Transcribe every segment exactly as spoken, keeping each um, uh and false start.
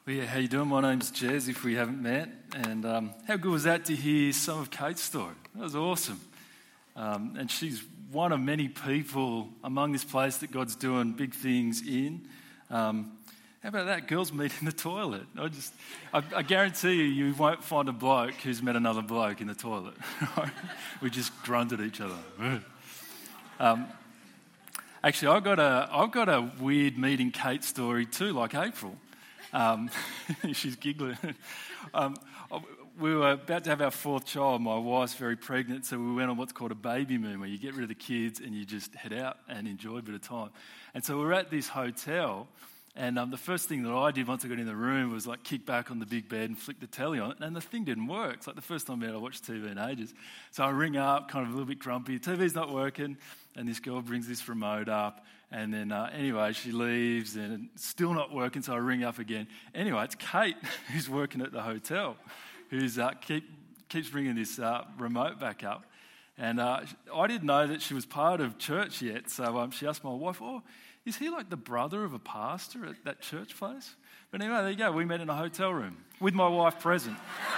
Well, yeah, how you doing? My name's Jez, if we haven't met. And um, how good was that to hear some of Kate's story? That was awesome. Um, and she's one of many people among this place that God's doing big things in. Um, how about that? Girls meet in the toilet. I just, I, I guarantee you, you won't find a bloke who's met another bloke in the toilet. Right? We just grunt at each other. um, actually, I've got a, I've got a weird meeting Kate story too, like April. Um, she's giggling. um, we were about to have our fourth child. My wife's very pregnant, so we went on what's called a baby moon, where you get rid of the kids and you just head out and enjoy a bit of time. And so we were at this hotel, and um, the first thing that I did once I got in the room was like kick back on the big bed and flick the telly on, and the thing didn't work. It's like the first time I watched T V in ages. So I ring up, kind of a little bit grumpy. T V's not working, and this girl brings this remote up. And then, uh, anyway, she leaves and it's still not working, so I ring up again. Anyway, it's Kate who's working at the hotel who's uh, keep, keeps bringing this uh, remote back up. And uh, I didn't know that she was part of church yet, so um, she asked my wife, oh, is he like the brother of a pastor at that church place? But anyway, there you go. We met in a hotel room with my wife present.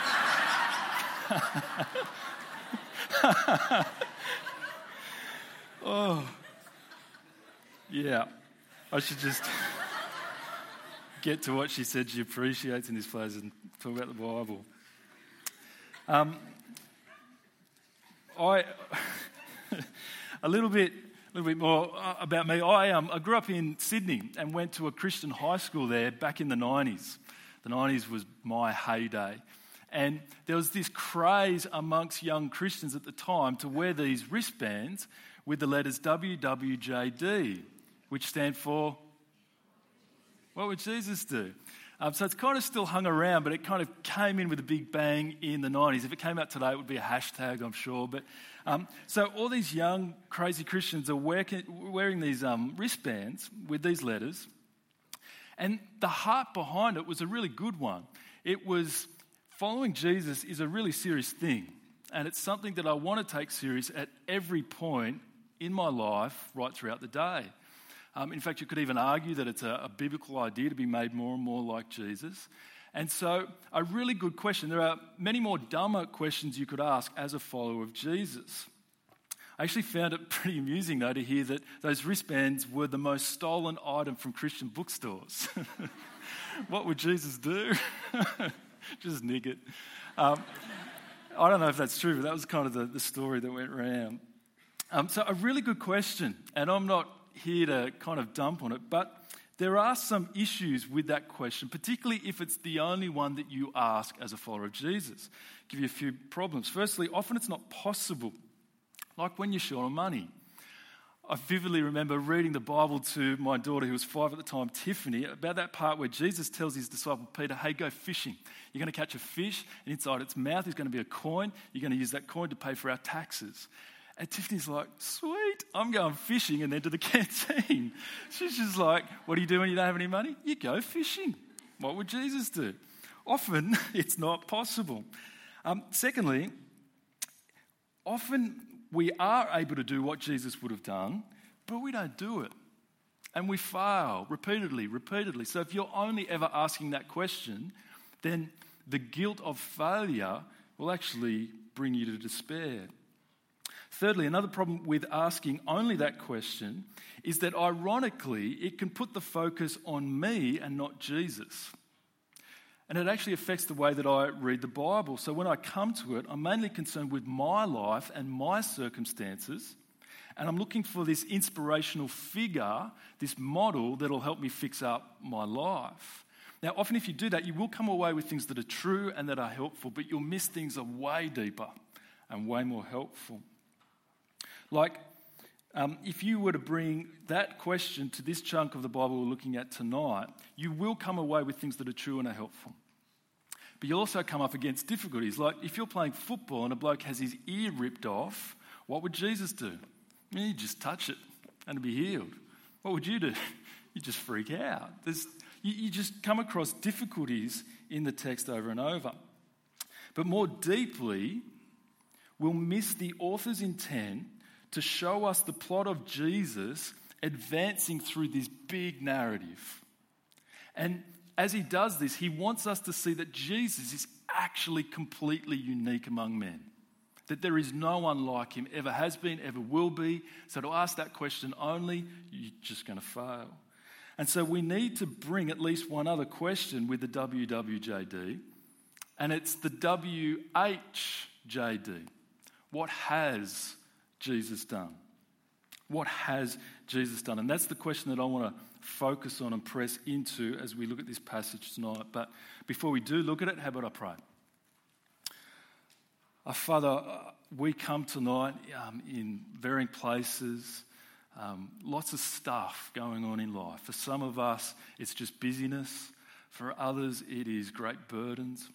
Oh. Yeah, I should just get to what she said she appreciates in this place and talk about the Bible. Um, I a little bit, a little bit more about me. I um, I grew up in Sydney and went to a Christian high school there back in the nineties. The nineties was my heyday, and there was this craze amongst young Christians at the time to wear these wristbands with the letters W W J D. Which stand for, what would Jesus do? Um, so it's kind of still hung around, but it kind of came in with a big bang in the nineties. If it came out today, it would be a hashtag, I'm sure. But um, so all these young, crazy Christians are wearing, wearing these um, wristbands with these letters. And the heart behind it was a really good one. It was, following Jesus is a really serious thing. And it's something that I want to take serious at every point in my life right throughout the day. Um, in fact, you could even argue that it's a, a biblical idea to be made more and more like Jesus. And so, a really good question. There are many more dumber questions you could ask as a follower of Jesus. I actually found it pretty amusing, though, to hear that those wristbands were the most stolen item from Christian bookstores. What would Jesus do? Just nick it. Um, I don't know if that's true, but that was kind of the, the story that went around. Um, so, a really good question, and I'm not here to kind of dump on it, but there are some issues with that question, particularly if it's the only one that you ask as a follower of Jesus. I'll give you a few problems. Firstly, often it's not possible, like when you're short on money. I vividly remember reading the Bible to my daughter, who was five at the time, Tiffany, about that part where Jesus tells his disciple Peter, hey, go fishing. You're going to catch a fish, and inside its mouth is going to be a coin. You're going to use that coin to pay for our taxes. And Tiffany's like, sweet, I'm going fishing and then to the canteen. She's just like, what do you do when you don't have any money? You go fishing. What would Jesus do? Often, it's not possible. Um, secondly, often we are able to do what Jesus would have done, but we don't do it. And we fail repeatedly, repeatedly. So if you're only ever asking that question, then the guilt of failure will actually bring you to despair. Thirdly, another problem with asking only that question is that, ironically, it can put the focus on me and not Jesus. And it actually affects the way that I read the Bible. So when I come to it, I'm mainly concerned with my life and my circumstances, and I'm looking for this inspirational figure, this model that'll help me fix up my life. Now, often if you do that, you will come away with things that are true and that are helpful, but you'll miss things that are way deeper and way more helpful. Like, um, if you were to bring that question to this chunk of the Bible we're looking at tonight, you will come away with things that are true and are helpful. But you'll also come up against difficulties. Like, if you're playing football and a bloke has his ear ripped off, what would Jesus do? I mean, he'd just touch it and it'd be healed. What would you do? You'd just freak out. There's, you, you just come across difficulties in the text over and over. But more deeply, we'll miss the author's intent to show us the plot of Jesus advancing through this big narrative. And as he does this, he wants us to see that Jesus is actually completely unique among men. That there is no one like him, ever has been, ever will be. So to ask that question only, you're just going to fail. And so we need to bring at least one other question with the W W J D, and it's the W H J D. What has Jesus done? What has Jesus done? And that's the question that I want to focus on and press into as we look at this passage tonight. But before we do look at it, how about I pray? Our Father, we come tonight um, in varying places, um, lots of stuff going on in life. For some of us, it's just busyness. For others, it is great burdens.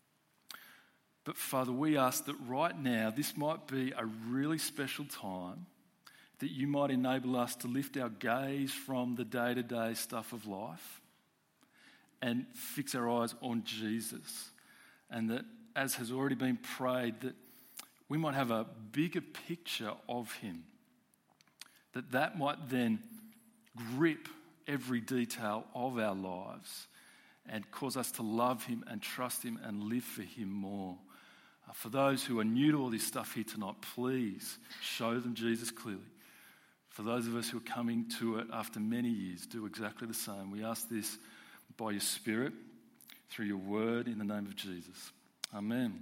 But Father, we ask that right now, this might be a really special time, that you might enable us to lift our gaze from the day-to-day stuff of life and fix our eyes on Jesus. And that, as has already been prayed, that we might have a bigger picture of him. That that might then grip every detail of our lives and cause us to love him and trust him and live for him more. Uh, for those who are new to all this stuff here tonight, please show them Jesus clearly. For those of us who are coming to it after many years, do exactly the same. We ask this by your Spirit, through your word, in the name of Jesus. Amen.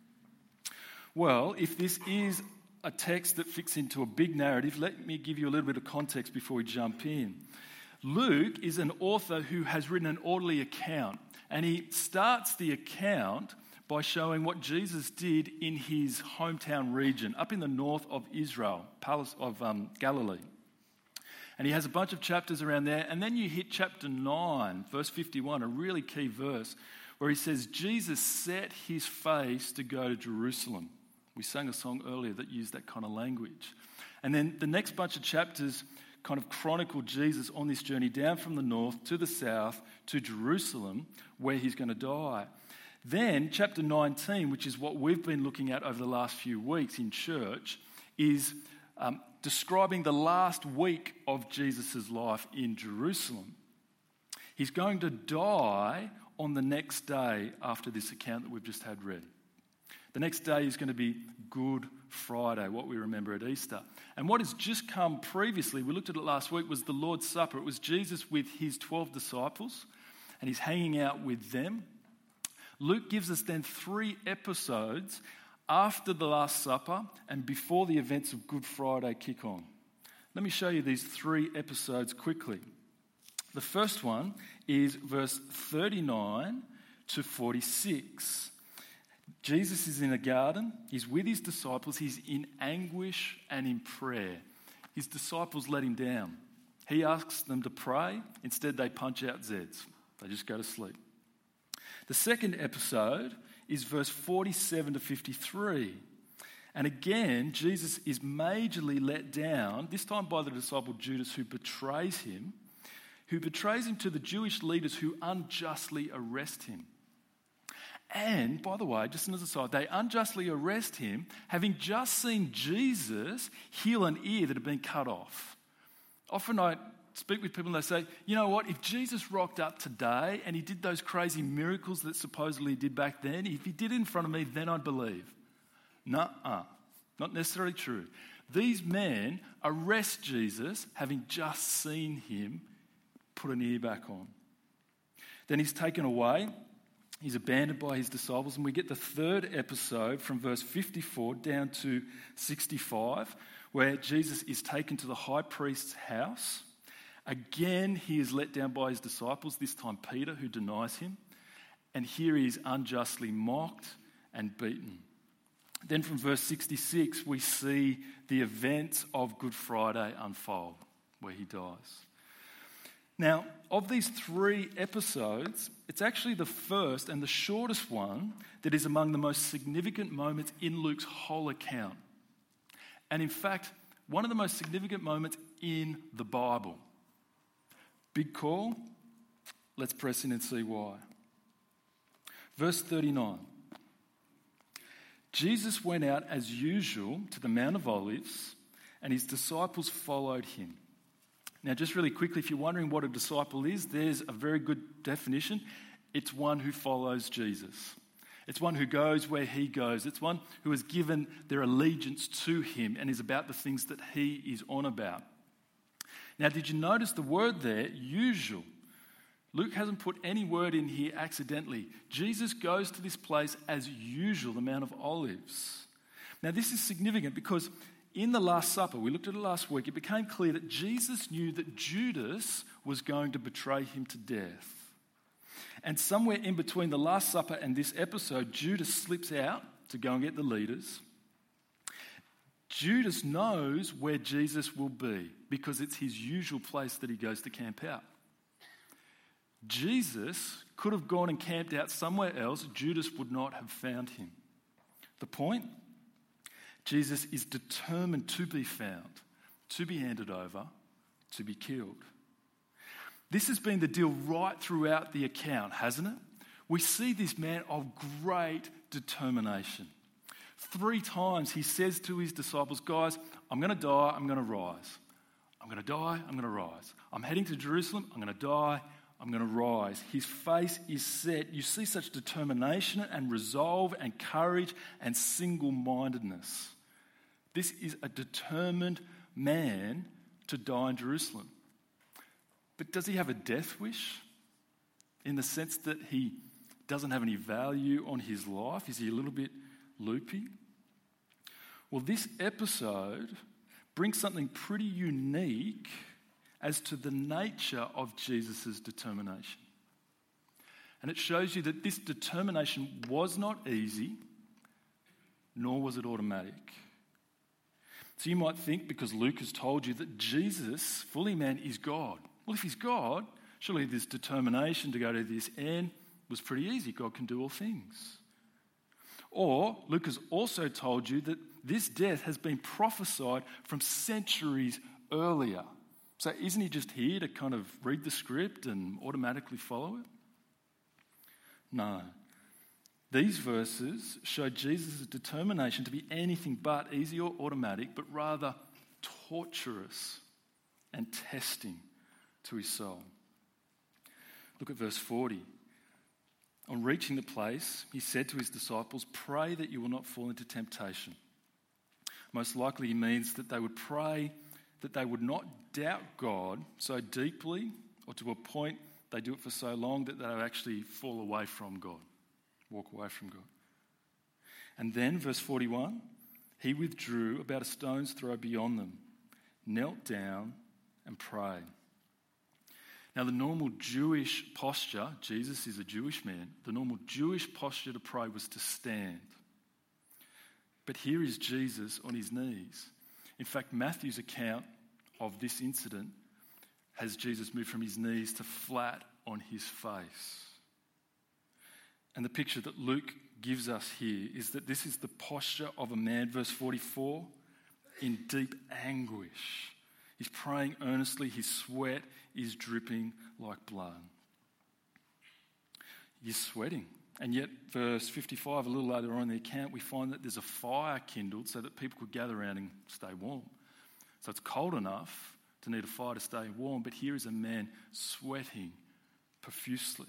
Well, if this is a text that fits into a big narrative, let me give you a little bit of context before we jump in. Luke is an author who has written an orderly account, and he starts the account by showing what Jesus did in his hometown region, up in the north of Israel, Palace of um, Galilee. And he has a bunch of chapters around there, and then you hit chapter nine, verse fifty-one, a really key verse, where he says, Jesus set his face to go to Jerusalem. We sang a song earlier that used that kind of language. And then the next bunch of chapters kind of chronicle Jesus on this journey down from the north to the south to Jerusalem, where he's going to die. Then chapter nineteen, which is what we've been looking at over the last few weeks in church, is um, describing the last week of Jesus' life in Jerusalem. He's going to die on the next day after this account that we've just had read. The next day is going to be Good Friday, what we remember at Easter. And what has just come previously, we looked at it last week, was the Lord's Supper. It was Jesus with his twelve disciples, and he's hanging out with them. Luke gives us then three episodes after the Last Supper and before the events of Good Friday kick on. Let me show you these three episodes quickly. The first one is verse thirty-nine to forty-six. Jesus is in a garden. He's with his disciples. He's in anguish and in prayer. His disciples let him down. He asks them to pray. Instead, they punch out Zeds. They just go to sleep. The second episode is verse forty-seven to fifty-three. And again, Jesus is majorly let down, this time by the disciple Judas, who betrays him, who betrays him to the Jewish leaders who unjustly arrest him. And, by the way, just as an aside, they unjustly arrest him, having just seen Jesus heal an ear that had been cut off. Often I speak with people and they say, you know what, if Jesus rocked up today and he did those crazy miracles that supposedly he did back then, if he did it in front of me, then I'd believe. Nuh-uh, not necessarily true. These men arrest Jesus having just seen him put an ear back on. Then he's taken away. He's abandoned by his disciples, and we get the third episode from verse fifty-four down to sixty-five, where Jesus is taken to the high priest's house. Again, he is let down by his disciples, this time Peter, who denies him. And here he is unjustly mocked and beaten. Then from verse sixty-six, we see the events of Good Friday unfold, where he dies. Now, of these three episodes, it's actually the first and the shortest one that is among the most significant moments in Luke's whole account. And in fact, one of the most significant moments in the Bible. Big call? Let's press in and see why. Verse thirty-nine. Jesus went out as usual to the Mount of Olives, and his disciples followed him. Now, just really quickly, if you're wondering what a disciple is, there's a very good definition. It's one who follows Jesus. It's one who goes where he goes. It's one who has given their allegiance to him and is about the things that he is on about. Now, did you notice the word there, usual? Luke hasn't put any word in here accidentally. Jesus goes to this place as usual, the Mount of Olives. Now, this is significant because in the Last Supper, we looked at it last week, it became clear that Jesus knew that Judas was going to betray him to death. And somewhere in between the Last Supper and this episode, Judas slips out to go and get the leaders. Judas knows where Jesus will be because it's his usual place that he goes to camp out. Jesus could have gone and camped out somewhere else. Judas would not have found him. The point? Jesus is determined to be found, to be handed over, to be killed. This has been the deal right throughout the account, hasn't it? We see this man of great determination. Three times he says to his disciples, guys, I'm going to die, I'm going to rise. I'm going to die, I'm going to rise. I'm heading to Jerusalem, I'm going to die, I'm going to rise. His face is set. You see such determination and resolve and courage and single-mindedness. This is a determined man to die in Jerusalem. But does he have a death wish? In the sense that he doesn't have any value on his life? Is he a little bit loopy? Well, this episode brings something pretty unique as to the nature of Jesus' determination. And it shows you that this determination was not easy, nor was it automatic. So you might think, because Luke has told you that Jesus, fully man, is God. Well, if he's God, surely this determination to go to this end was pretty easy. God can do all things. Or Luke has also told you that this death has been prophesied from centuries earlier. So isn't he just here to kind of read the script and automatically follow it? No. These verses show Jesus' determination to be anything but easy or automatic, but rather torturous and testing to his soul. Look at verse forty. On reaching the place, he said to his disciples, "Pray that you will not fall into temptation." Most likely he means that they would pray that they would not doubt God so deeply or to a point they do it for so long that they would actually fall away from God, walk away from God. And then, verse forty-one, he withdrew about a stone's throw beyond them, knelt down and prayed. Now, the normal Jewish posture, Jesus is a Jewish man, the normal Jewish posture to pray was to stand. But here is Jesus on his knees. In fact, Matthew's account of this incident has Jesus move from his knees to flat on his face. And the picture that Luke gives us here is that this is the posture of a man, verse forty-four, in deep anguish. He's praying earnestly, his sweat is dripping like blood. He's sweating. And yet, verse fifty-five, a little later on in the account, we find that there's a fire kindled so that people could gather around and stay warm. So it's cold enough to need a fire to stay warm, but here is a man sweating profusely.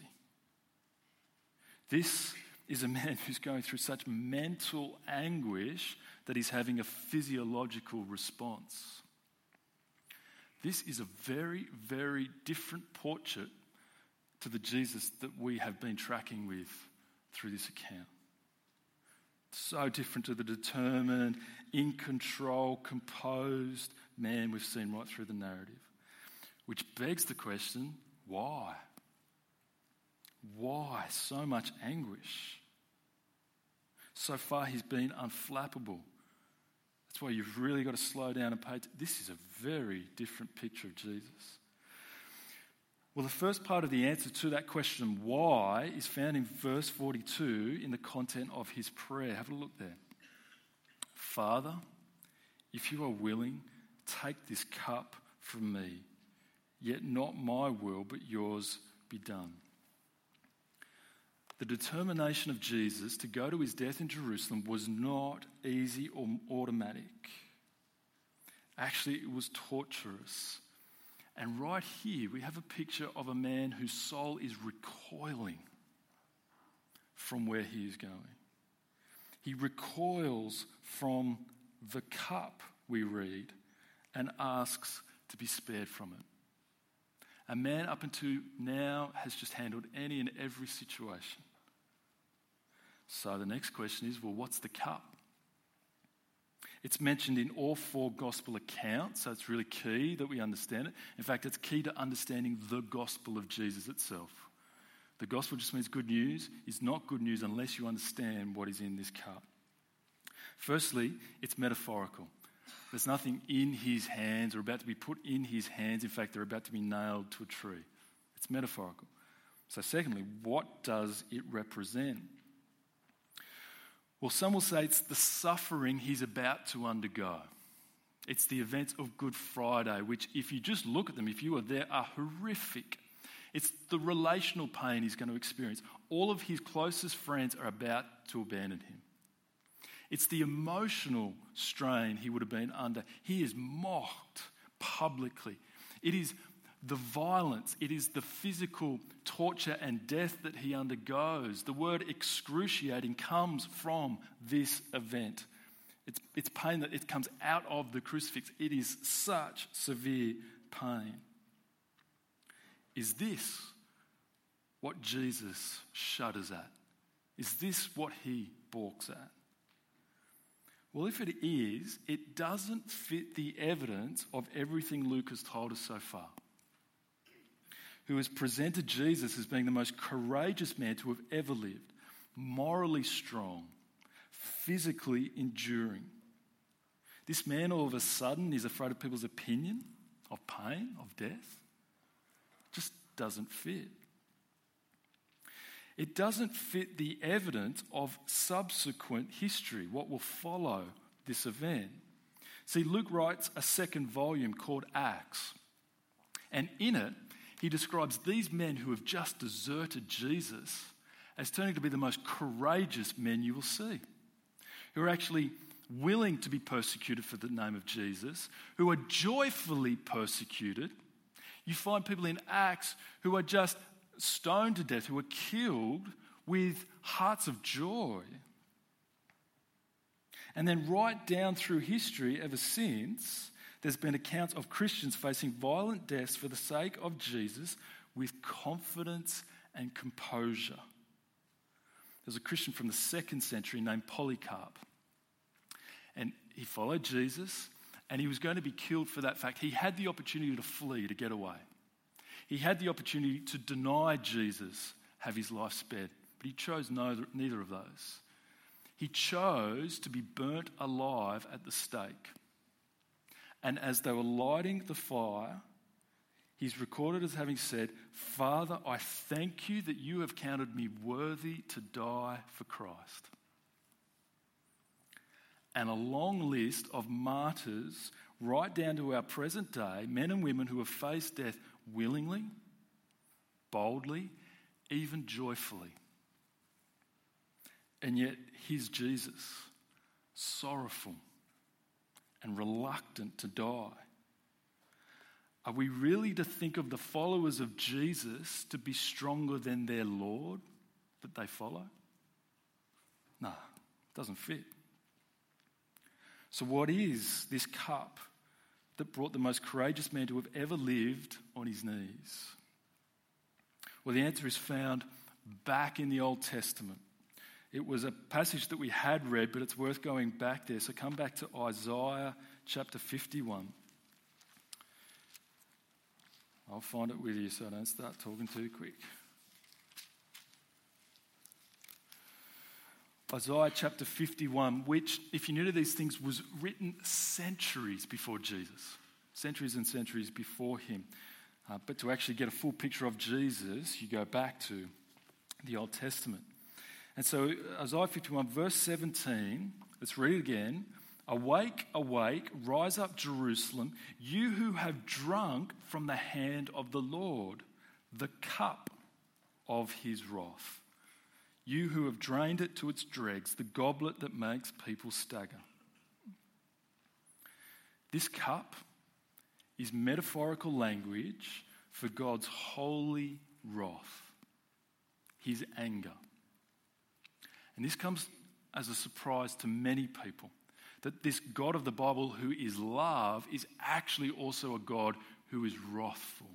This is a man who's going through such mental anguish that he's having a physiological response. This is a very, very different portrait to the Jesus that we have been tracking with through this account. So different to the determined, in control, composed man we've seen right through the narrative. Which begs the question, why? Why so much anguish? So far he's been unflappable. That's why you've really got to slow down and pay attention. This is a very different picture of Jesus. Well, the first part of the answer to that question, why, is found in verse forty-two in the content of his prayer. Have a look there. Father, if you are willing, take this cup from me, yet not my will, but yours be done. The determination of Jesus to go to his death in Jerusalem was not easy or automatic. Actually, it was torturous And right here, we have a picture of a man whose soul is recoiling from where he is going. He recoils from the cup, we read, and asks to be spared from it. A man up until now has just handled any and every situation. So the next question is, well, what's the cup? It's mentioned in all four gospel accounts, so it's really key that we understand it. In fact, it's key to understanding the gospel of Jesus itself. The gospel just means good news. It's not good news unless you understand what is in this cup. Firstly, it's metaphorical. There's nothing in his hands or about to be put in his hands. In fact, they're about to be nailed to a tree. It's metaphorical. So secondly, what does it represent? Well, some will say it's the suffering he's about to undergo. It's the events of Good Friday, which if you just look at them, if you were there, are horrific. It's the relational pain he's going to experience. All of his closest friends are about to abandon him. It's the emotional strain he would have been under. He is mocked publicly. It is the violence, it is the physical torture and death that he undergoes. The word excruciating comes from this event. It's, it's pain that it comes out of the crucifix. It is such severe pain. Is this what Jesus shudders at? Is this what he balks at? Well, if it is, it doesn't fit the evidence of everything Luke has told us so far, who has presented Jesus as being the most courageous man to have ever lived, morally strong, physically enduring. This man all of a sudden is afraid of people's opinion, of pain, of death. Just doesn't fit. It doesn't fit the evidence of subsequent history, what will follow this event. See, Luke writes a second volume called Acts, and in it, he describes these men who have just deserted Jesus as turning to be the most courageous men you will see, who are actually willing to be persecuted for the name of Jesus, who are joyfully persecuted. You find people in Acts who are just stoned to death, who are killed with hearts of joy. And then right down through history ever since, there's been accounts of Christians facing violent deaths for the sake of Jesus with confidence and composure. There's a Christian from the second century named Polycarp. And he followed Jesus, and he was going to be killed for that fact. He had the opportunity to flee, to get away. He had the opportunity to deny Jesus, have his life spared. But he chose neither, neither of those. He chose to be burnt alive at the stake. And as they were lighting the fire, he's recorded as having said, "Father, I thank you that you have counted me worthy to die for Christ." And a long list of martyrs right down to our present day, men and women who have faced death willingly, boldly, even joyfully. And yet here's Jesus, sorrowful and reluctant to die. Are we really to think of the followers of Jesus to be stronger than their Lord that they follow? No, it doesn't fit. So what is this cup that brought the most courageous man to have ever lived on his knees? Well, the answer is found back in the Old Testament. It was a passage that we had read, but it's worth going back there. So come back to Isaiah chapter fifty-one. I'll find it with you so I don't start talking too quick. Isaiah chapter fifty-one, which, if you're new to these things, was written centuries before Jesus. Centuries and centuries before him. Uh, but to actually get a full picture of Jesus, you go back to the Old Testament. And so Isaiah fifty-one, verse seventeen, let's read it again. "Awake, awake, rise up, Jerusalem, you who have drunk from the hand of the Lord the cup of his wrath. You who have drained it to its dregs, the goblet that makes people stagger." This cup is metaphorical language for God's holy wrath, his anger. And this comes as a surprise to many people, that this God of the Bible who is love is actually also a God who is wrathful.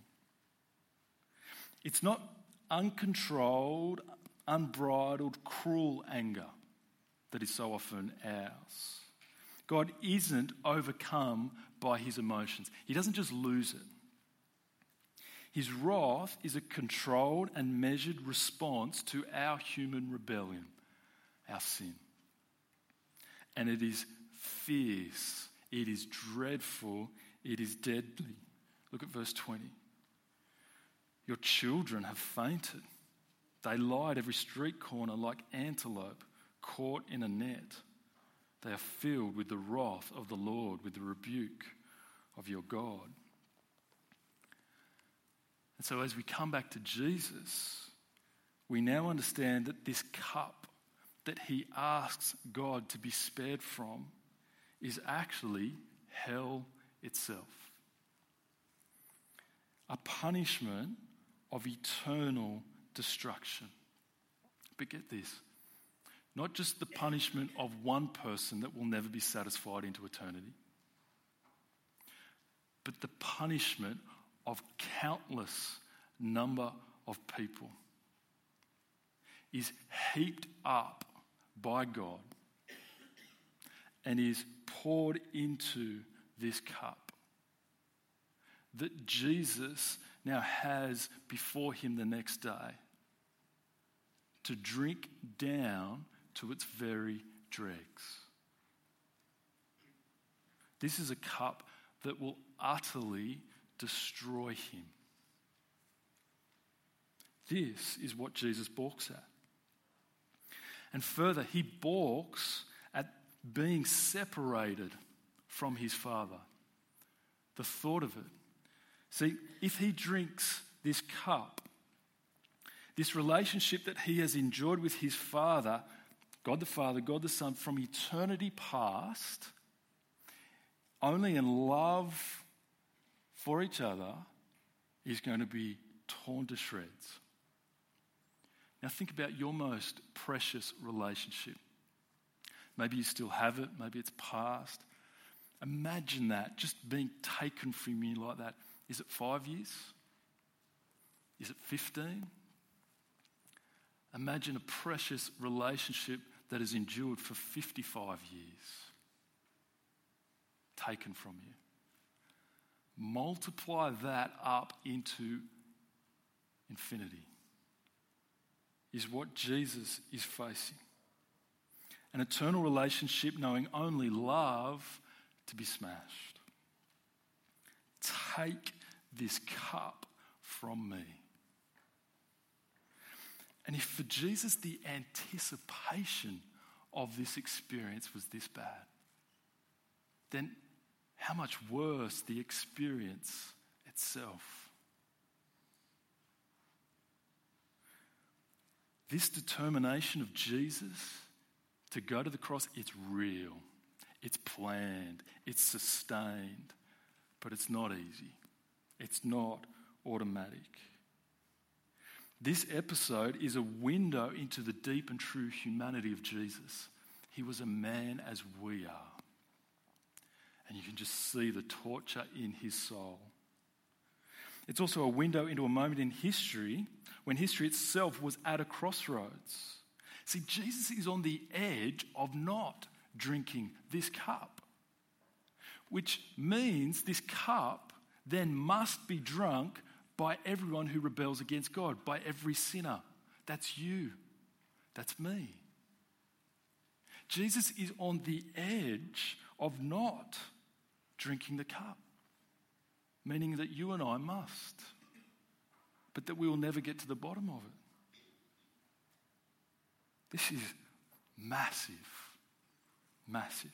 It's not uncontrolled, unbridled, cruel anger that is so often ours. God isn't overcome by his emotions. He doesn't just lose it. His wrath is a controlled and measured response to our human rebellion, our sin. And it is fierce, it is dreadful, it is deadly. Look at verse twenty. Your children have fainted. They lie at every street corner like antelope caught in a net. They are filled with the wrath of the Lord, with the rebuke of your God. And so as we come back to Jesus, we now understand that this cup that he asks God to be spared from is actually hell itself. A punishment of eternal destruction. But get this, not just the punishment of one person that will never be satisfied into eternity, but the punishment of countless number of people is heaped up by God and is poured into this cup that Jesus now has before him the next day to drink down to its very dregs. This is a cup that will utterly destroy him. This is what Jesus balks at. And further, he balks at being separated from his Father. The thought of it. See, if he drinks this cup, this relationship that he has enjoyed with his Father, God the Father, God the Son, from eternity past, only in love for each other, is going to be torn to shreds. Now think about your most precious relationship. Maybe you still have it, maybe it's past. Imagine that, just being taken from you like that. Is it five years? Is it fifteen? Imagine a precious relationship that has endured for fifty-five years. Taken from you. Multiply that up into infinity. Is what Jesus is facing. An eternal relationship knowing only love to be smashed. Take this cup from me. And if for Jesus the anticipation of this experience was this bad, then how much worse the experience itself. This determination of Jesus to go to the cross, it's real, it's planned, it's sustained, but it's not easy. It's not automatic. This episode is a window into the deep and true humanity of Jesus. He was a man as we are. And you can just see the torture in his soul. It's also a window into a moment in history when history itself was at a crossroads. See, Jesus is on the edge of not drinking this cup, which means this cup then must be drunk by everyone who rebels against God, by every sinner. That's you. That's me. Jesus is on the edge of not drinking the cup, meaning that you and I must, but that we will never get to the bottom of it. This is massive, massive.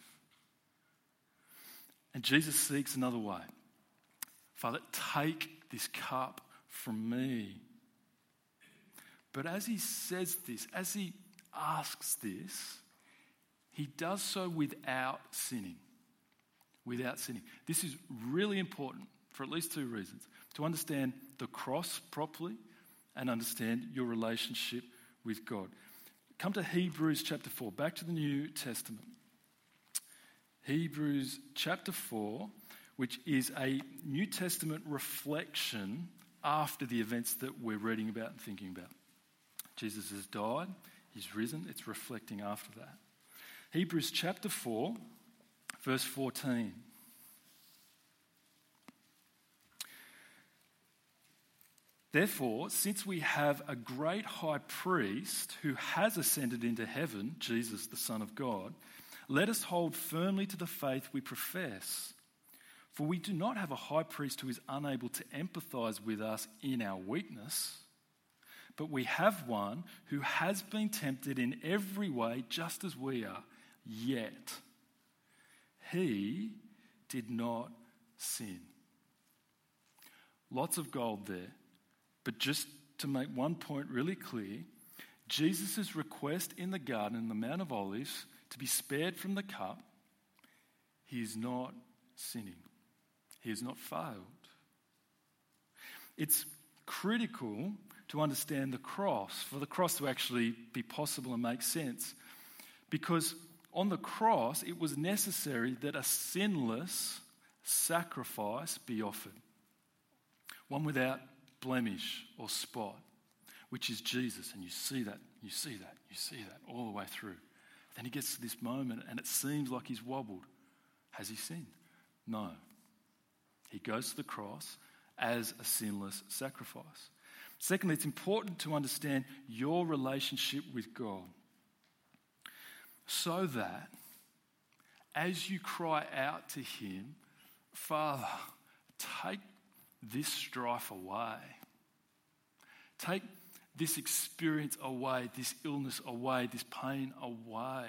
And Jesus seeks another way. Father, take this cup from me. But as he says this, as he asks this, he does so without sinning. Without sinning. This is really important for at least two reasons. To understand the cross properly and understand your relationship with God. Come to Hebrews chapter four, back to the New Testament. Hebrews chapter four, which is a New Testament reflection after the events that we're reading about and thinking about. Jesus has died, he's risen, it's reflecting after that. Hebrews chapter four, verse fourteen. Therefore, since we have a great high priest who has ascended into heaven, Jesus, the Son of God, let us hold firmly to the faith we profess. For we do not have a high priest who is unable to empathize with us in our weakness, but we have one who has been tempted in every way just as we are, yet he did not sin. Lots of gold there. But just to make one point really clear, Jesus' request in the garden, in the Mount of Olives, to be spared from the cup, he is not sinning. He has not failed. It's critical to understand the cross, for the cross to actually be possible and make sense. Because on the cross, it was necessary that a sinless sacrifice be offered. One without blemish or spot, which is Jesus. And you see that, you see that, you see that all the way through. Then he gets to this moment and it seems like he's wobbled. Has he sinned? No. He goes to the cross as a sinless sacrifice. Secondly, it's important to understand your relationship with God so that as you cry out to him, Father, take this strife away. Take this experience away, this illness away, this pain away.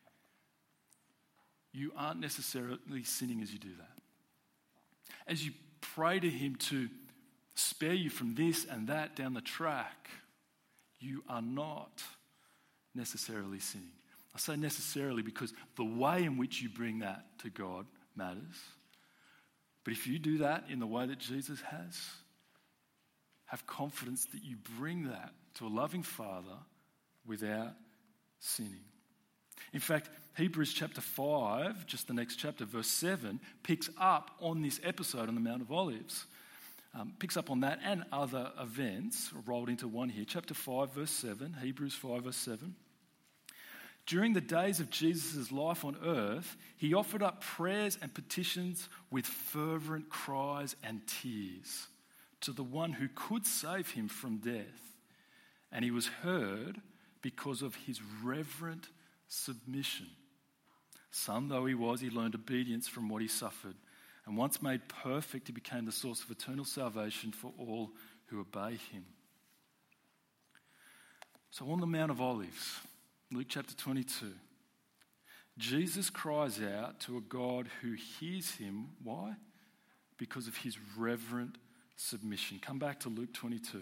You aren't necessarily sinning as you do that. As you pray to him to spare you from this and that down the track, you are not necessarily sinning. I say necessarily because the way in which you bring that to God matters. But if you do that in the way that Jesus has, have confidence that you bring that to a loving Father without sinning. In fact, Hebrews chapter five, just the next chapter, verse seven, picks up on this episode on the Mount of Olives. Um, picks up on that and other events rolled into one here. Chapter five, verse seven, Hebrews five, verse seven. During the days of Jesus' life on earth, he offered up prayers and petitions with fervent cries and tears to the one who could save him from death. And he was heard because of his reverent submission. Son though he was, he learned obedience from what he suffered. And once made perfect, he became the source of eternal salvation for all who obey him. So on the Mount of Olives, Luke chapter twenty-two, Jesus cries out to a God who hears him. Why? Because of his reverent submission. Come back to Luke twenty-two.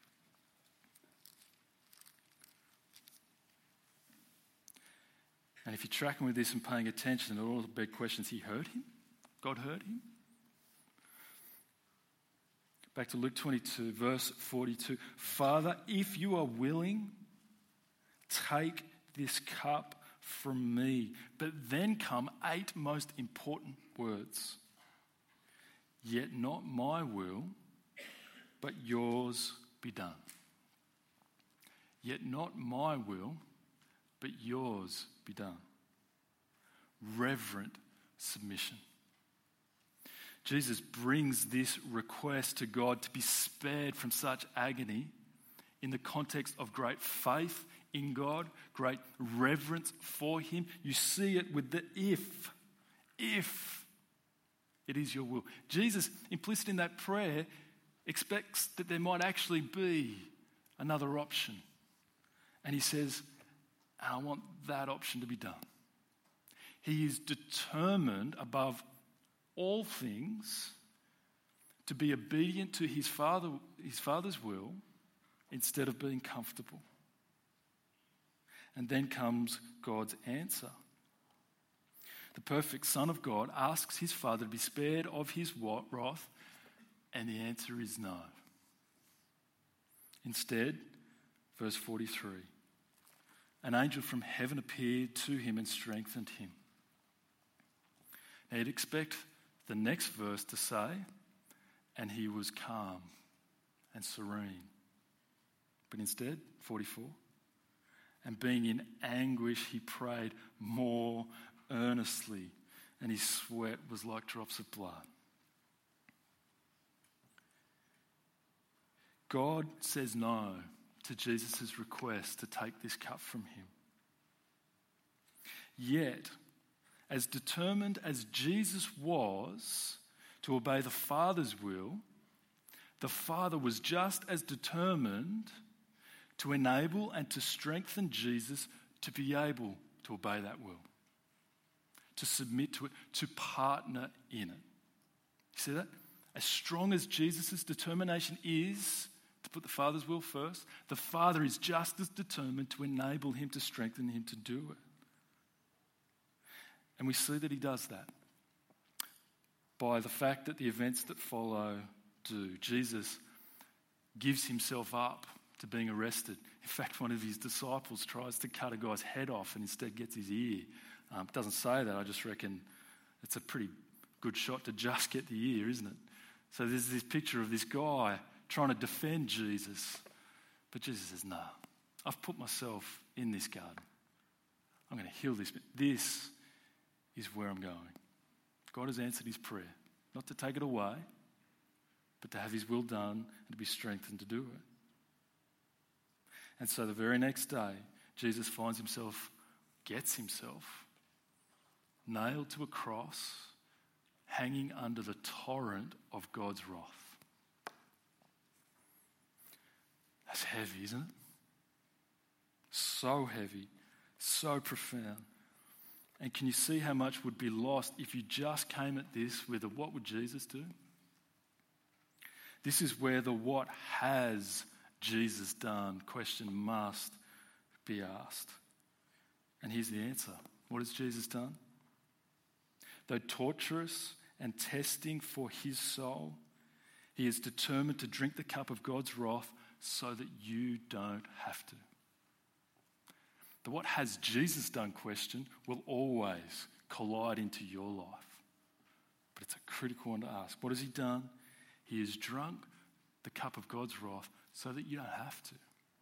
And if you're tracking with this and paying attention to all the big questions, he heard him? God heard him? Back to Luke twenty-two, verse forty-two. Father, if you are willing, take this cup from me. But then come eight most important words. Yet not my will, but yours be done. Yet not my will, but yours be done. Reverent submission. Jesus brings this request to God to be spared from such agony in the context of great faith in God, great reverence for him. You see it with the if, if it is your will. Jesus, implicit in that prayer, expects that there might actually be another option. And he says, I want that option to be done. He is determined above all things to be obedient to his father, his Father's will instead of being comfortable. And then comes God's answer. The perfect Son of God asks his Father to be spared of his wrath And the answer is no. Instead, verse forty-three, an angel from heaven appeared to him and strengthened him. Now you'd expect the next verse to say, and he was calm and serene. But instead, forty-four, and being in anguish, he prayed more earnestly, and his sweat was like drops of blood. God says no to Jesus' request to take this cup from him. Yet, as determined as Jesus was to obey the Father's will, the Father was just as determined to enable and to strengthen Jesus to be able to obey that will, to submit to it, to partner in it. You see that? As strong as Jesus' determination is to put the Father's will first, the Father is just as determined to enable him, to strengthen him to do it. And we see that he does that by the fact that the events that follow do. Jesus gives himself up to being arrested. In fact, one of his disciples tries to cut a guy's head off and instead gets his ear. Um, it doesn't say that. I just reckon it's a pretty good shot to just get the ear, isn't it? So there's this picture of this guy trying to defend Jesus. But Jesus says, no, I've put myself in this garden. I'm going to heal this. This is where I'm going. God has answered his prayer, not to take it away, but to have his will done and to be strengthened to do it. And so the very next day, Jesus finds himself, gets himself, nailed to a cross, hanging under the torrent of God's wrath. That's heavy, isn't it? So heavy, so profound. And can you see how much would be lost if you just came at this with a what would Jesus do? This is where the what has Jesus done question must be asked. And here's the answer. What has Jesus done? Though torturous and testing for his soul, he is determined to drink the cup of God's wrath so that you don't have to. The what has Jesus done question will always collide into your life. But it's a critical one to ask. What has he done? He has drunk the cup of God's wrath so that you don't have to.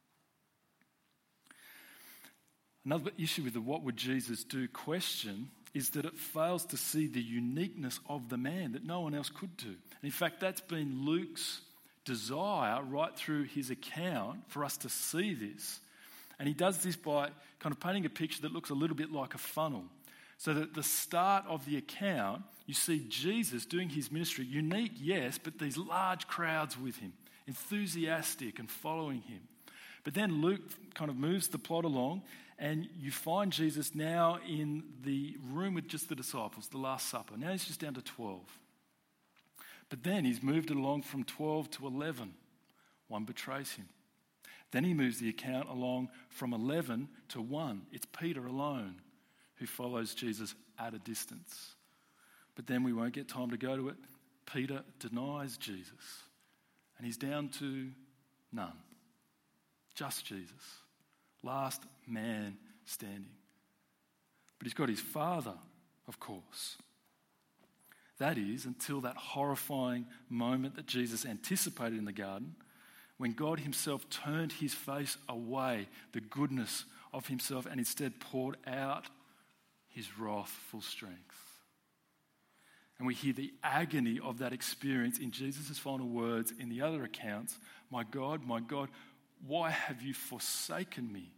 Another issue with the what would Jesus do question is that it fails to see the uniqueness of the man that no one else could do. And in fact, that's been Luke's desire right through his account for us to see this. And he does this by kind of painting a picture that looks a little bit like a funnel. So that at the start of the account, you see Jesus doing his ministry, unique, yes, but these large crowds with him, enthusiastic and following him. But then Luke kind of moves the plot along, and you find Jesus now in the room with just the disciples, the Last Supper. Now he's just down to twelve. But then he's moved it along from twelve to eleven. One betrays him. Then he moves the account along from eleven to one. It's Peter alone who follows Jesus at a distance. But then we won't get time to go to it. Peter denies Jesus. And he's down to none. Just Jesus. Last man standing. But he's got his Father, of course. That is, until that horrifying moment that Jesus anticipated in the garden, when God himself turned his face away, the goodness of himself, and instead poured out his wrath full strength. And we hear the agony of that experience in Jesus' final words in the other accounts. My God, my God, why have you forsaken me?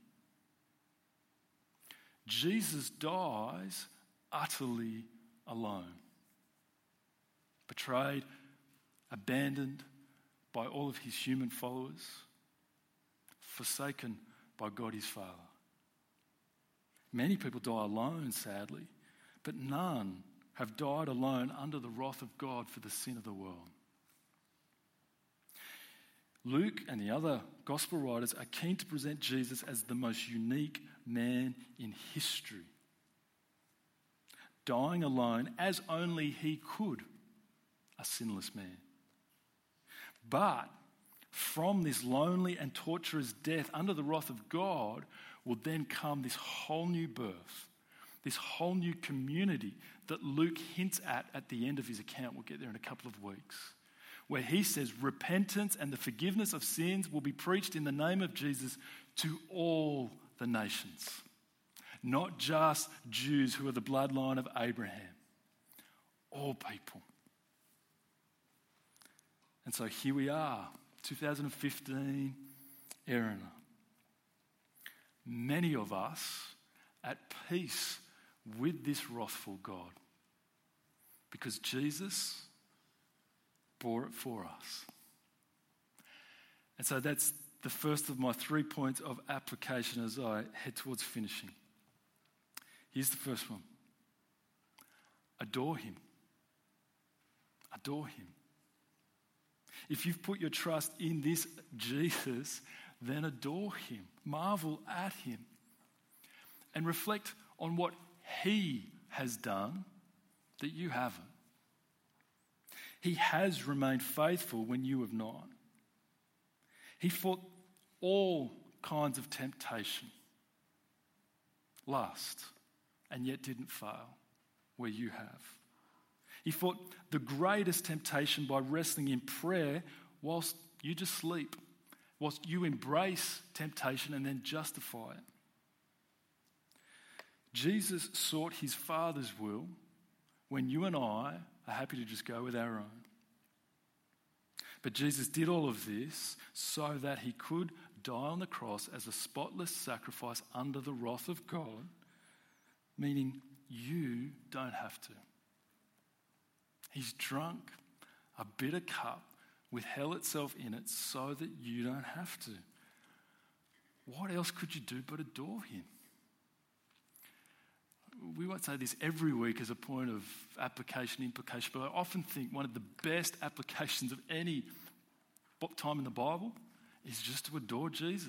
Jesus dies utterly alone. Betrayed, abandoned by all of his human followers, forsaken by God his Father. Many people die alone, sadly, but none have died alone under the wrath of God for the sin of the world. Luke and the other gospel writers are keen to present Jesus as the most unique man in history, dying alone as only he could, a sinless man. But from this lonely and torturous death under the wrath of God will then come this whole new birth, this whole new community that Luke hints at at the end of his account. We'll get there in a couple of weeks, where he says repentance and the forgiveness of sins will be preached in the name of Jesus to all the nations, not just Jews who are the bloodline of Abraham, all people. And so here we are, two thousand fifteen, Erina. Many of us at peace with this wrathful God because Jesus bore it for us. And so that's the first of my three points of application as I head towards finishing. Here's the first one. Adore him. Adore him. If you've put your trust in this Jesus, then adore him. Marvel at him. And reflect on what he has done that you haven't. He has remained faithful when you have not. He fought all kinds of temptation, lust, and yet didn't fail where you have. He fought the greatest temptation by wrestling in prayer whilst you just sleep, whilst you embrace temptation and then justify it. Jesus sought his Father's will when you and I are happy to just go with our own. But Jesus did all of this so that he could die on the cross as a spotless sacrifice under the wrath of God, meaning you don't have to. He's drunk a bitter cup with hell itself in it so that you don't have to. What else could you do but adore him? We won't say this every week as a point of application, implication, but I often think one of the best applications of any time in the Bible is just to adore Jesus.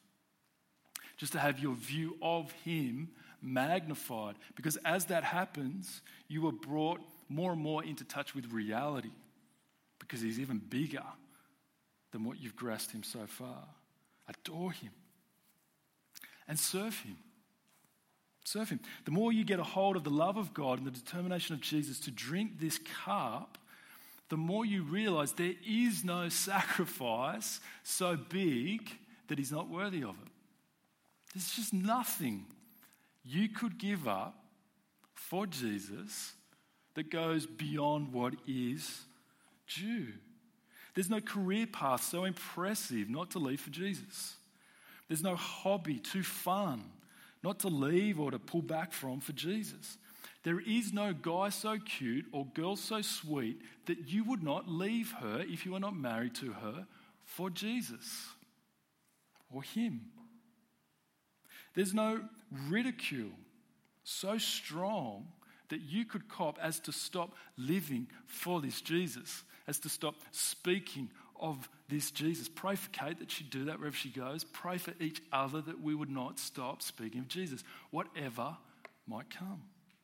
Just to have your view of him magnified. Because as that happens, you are brought more and more into touch with reality. Because he's even bigger than what you've grasped him so far. Adore him. And serve him. Serve him. The more you get a hold of the love of God and the determination of Jesus to drink this cup, the more you realize there is no sacrifice so big that he's not worthy of it. There's just nothing you could give up for Jesus that goes beyond what is due. There's no career path so impressive not to leave for Jesus. There's no hobby too fun not to leave or to pull back from for Jesus. There is no guy so cute or girl so sweet that you would not leave her if you were not married to her for Jesus or him. There's no ridicule so strong that you could cop as to stop living for this Jesus, as to stop speaking of this Jesus. Pray for Kate that she'd do that wherever she goes. Pray for each other that we would not stop speaking of Jesus, whatever might come.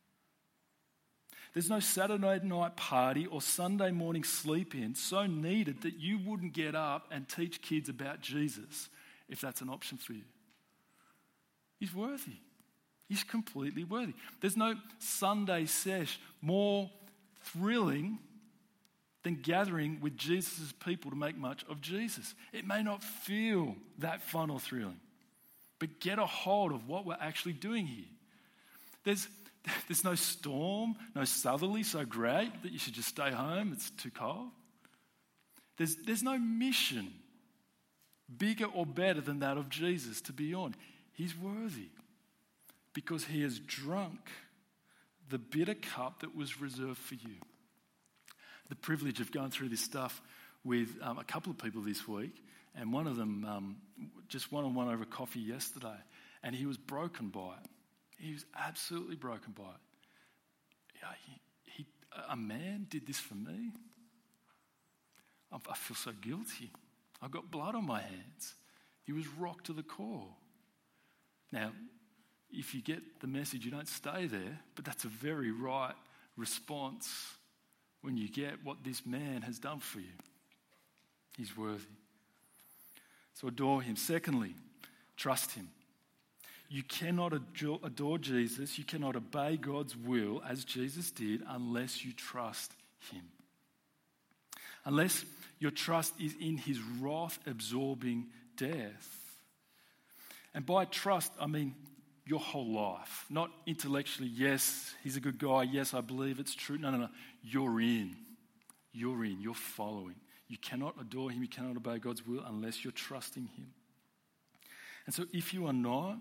There's no Saturday night party or Sunday morning sleep-in so needed that you wouldn't get up and teach kids about Jesus if that's an option for you. He's worthy. He's completely worthy. There's no Sunday sesh more thrilling than gathering with Jesus' people to make much of Jesus. It may not feel that fun or thrilling, but get a hold of what we're actually doing here. There's, there's no storm, no southerly so great that you should just stay home, it's too cold. There's, there's no mission bigger or better than that of Jesus to be on. He's worthy because he has drunk the bitter cup that was reserved for you. The privilege of going through this stuff with um, a couple of people this week, and one of them um, just one-on-one over coffee yesterday, and he was broken by it. He was absolutely broken by it. Yeah, he, he, a man did this for me. I, I feel so guilty. I've got blood on my hands. He was rocked to the core. Now, if you get the message, you don't stay there, but that's a very right response when you get what this man has done for you. He's worthy. So adore him. Secondly, trust him. You cannot adore Jesus, you cannot obey God's will as Jesus did unless you trust him. Unless your trust is in his wrath-absorbing death. And by trust, I mean your whole life. Not intellectually, yes, he's a good guy, yes, I believe it's true. No, no, no. You're in. You're in. You're following. You cannot adore him, you cannot obey God's will unless you're trusting him. And so if you are not,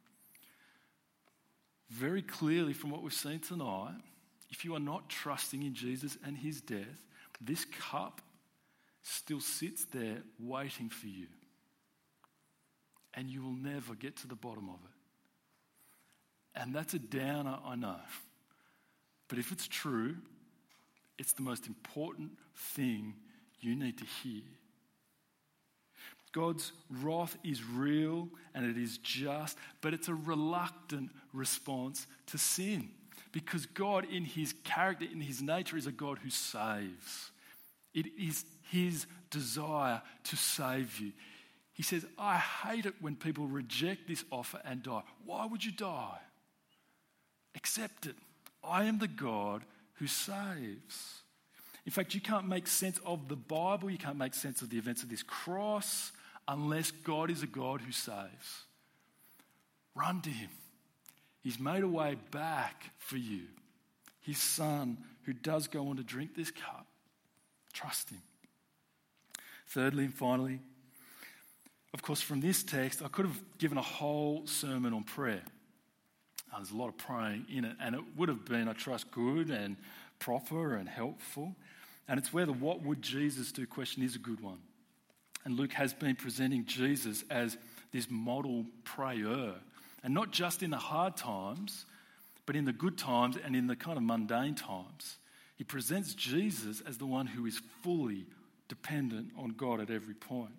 very clearly from what we've seen tonight, if you are not trusting in Jesus and his death, this cup still sits there waiting for you. And you will never get to the bottom of it. And that's a downer, I know. But if it's true, it's the most important thing you need to hear. God's wrath is real and it is just, but it's a reluctant response to sin. Because God, in his character, in his nature, is a God who saves. It is his desire to save you. He says, I hate it when people reject this offer and die. Why would you die? Accept it. I am the God who saves. In fact, you can't make sense of the Bible, you can't make sense of the events of this cross unless God is a God who saves. Run to him. He's made a way back for you. His Son, who does go on to drink this cup. Trust him. Thirdly and finally, of course, from this text, I could have given a whole sermon on prayer. Uh, there's a lot of praying in it, and it would have been, I trust, good and proper and helpful. And it's where the what would Jesus do question is a good one. And Luke has been presenting Jesus as this model prayer. And not just in the hard times, but in the good times and in the kind of mundane times. He presents Jesus as the one who is fully dependent on God at every point.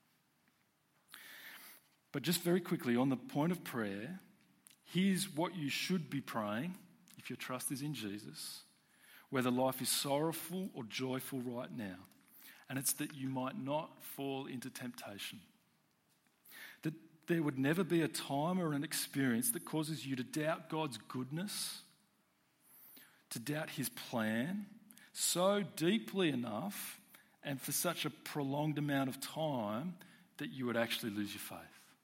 But just very quickly, on the point of prayer, here's what you should be praying if your trust is in Jesus, whether life is sorrowful or joyful right now. And it's that you might not fall into temptation. That there would never be a time or an experience that causes you to doubt God's goodness, to doubt his plan so deeply enough and for such a prolonged amount of time that you would actually lose your faith.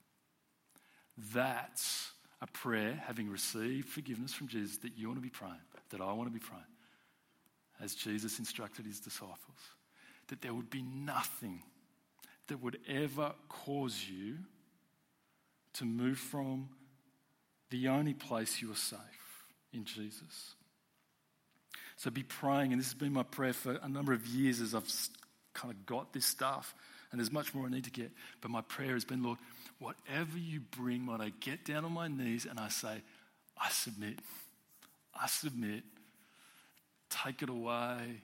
That's a prayer, having received forgiveness from Jesus, that you want to be praying, that I want to be praying, as Jesus instructed his disciples. That there would be nothing that would ever cause you to move from the only place you are safe, in Jesus. So be praying, and this has been my prayer for a number of years as I've kind of got this stuff, and there's much more I need to get. But my prayer has been, Lord, whatever you bring, might I get down on my knees and I say, I submit. I submit. Take it away.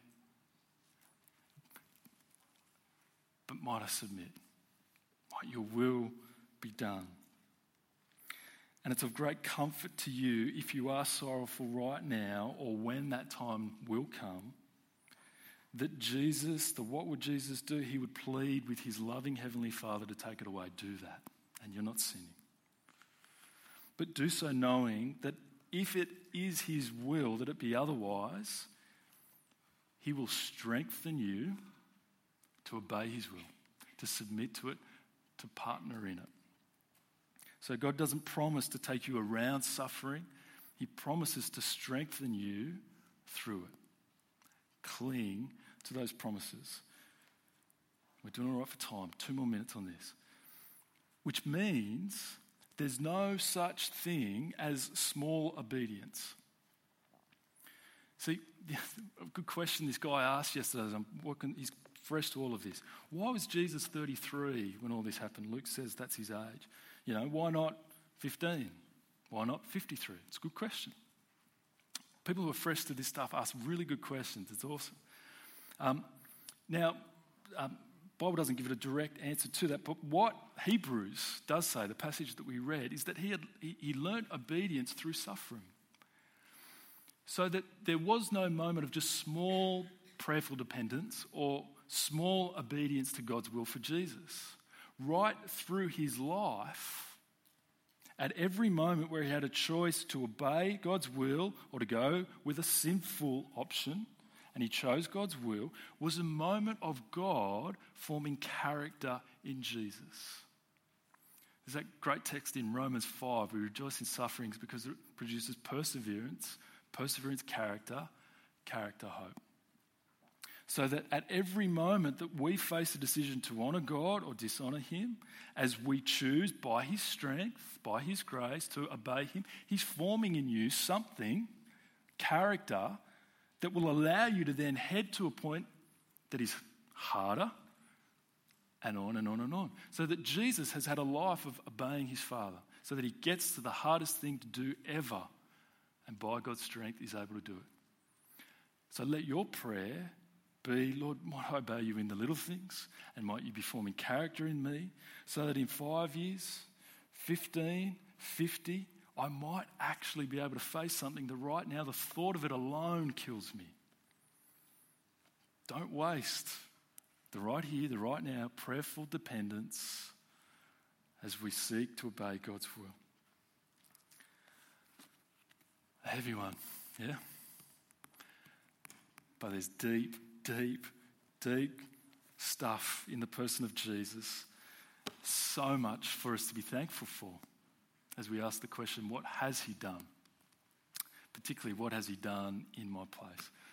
But might I submit? Might your will be done? And it's of great comfort to you if you are sorrowful right now or when that time will come, that Jesus, the what would Jesus do? He would plead with his loving Heavenly Father to take it away. Do that, and you're not sinning. But do so knowing that if it is his will that it be otherwise, he will strengthen you to obey his will, to submit to it, to partner in it. So God doesn't promise to take you around suffering. He promises to strengthen you through it. Cling to those promises. We're doing all right for time. Two more minutes on this. Which means there's no such thing as small obedience. See, a good question this guy asked yesterday as I'm working, he's fresh to all of this. Why was Jesus thirty-three when all this happened? Luke says that's his age. You know, why not fifteen? Why not fifty-three? It's a good question. People who are fresh to this stuff ask really good questions. It's awesome. Um, now, um, Bible doesn't give it a direct answer to that, but what Hebrews does say, the passage that we read, is that he had he, he learnt obedience through suffering. So that there was no moment of just small prayerful dependence or small obedience to God's will for Jesus. Right through his life, at every moment where he had a choice to obey God's will or to go with a sinful option, and he chose God's will, was a moment of God forming character in Jesus. There's that great text in Romans five, we rejoice in sufferings because it produces perseverance, perseverance character, character hope. So that at every moment that we face a decision to honour God or dishonour him, as we choose by his strength, by his grace to obey him, he's forming in you something, character, that will allow you to then head to a point that is harder and on and on and on. So that Jesus has had a life of obeying his Father, so that he gets to the hardest thing to do ever, and by God's strength is able to do it. So let your prayer be, Lord, might I obey you in the little things, and might you be forming character in me, so that in five years, fifteen, fifty, I might actually be able to face something that right now the thought of it alone kills me. Don't waste the right here, the right now, prayerful dependence as we seek to obey God's will. A heavy one, yeah? But there's deep, deep, deep stuff in the person of Jesus. So much for us to be thankful for as we ask the question, what has he done? Particularly, what has he done in my place?